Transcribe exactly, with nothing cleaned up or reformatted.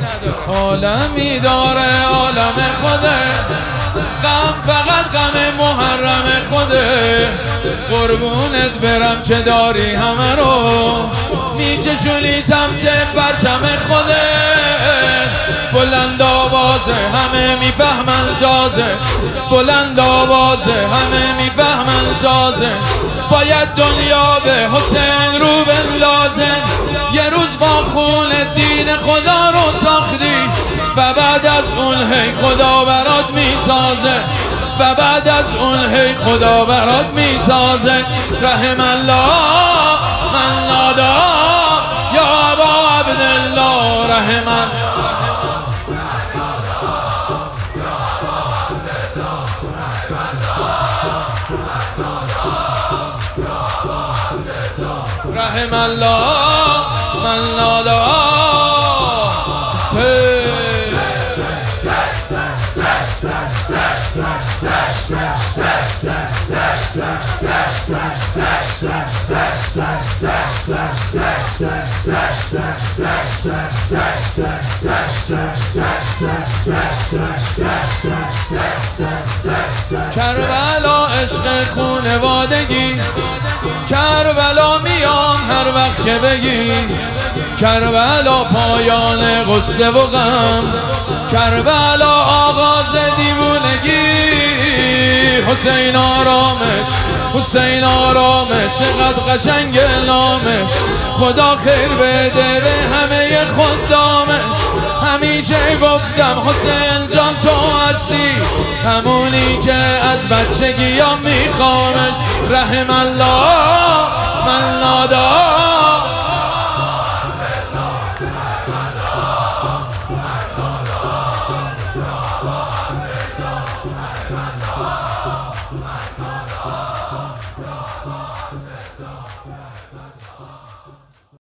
عالمی داره عالم خوده، غم فقط غم محرم خوده. قربونت برم که داری همه رو میکشونی سمت پرچم خودت. بلند آوازه همه میفهمن تازه، بلند آوازه همه میفهمن تازه. باید دنیا به حسین رو بندازه. یه روز با خون دین خدا رو ساختی و بعد از اون هی خدا برات میسازه، و بعد از اون هی خدا برات میسازه. رحم الله من نادا یا ابا عبدالله، رحم الله رحم الله من نادا کربلا عشق خونوادگی، کربلا میام هر وقت که بگی. کربلا پایان قصه و غم، کربلا آغاز دیوونگی. حسین آرامش، حسین آرامش، چقدر قشنگ نامش. خدا خیر بده به همه خدامش. همیشه گفتم حسین جان تو هستی، همونی که از بچگی ها میخوامش. رحم الله من نادا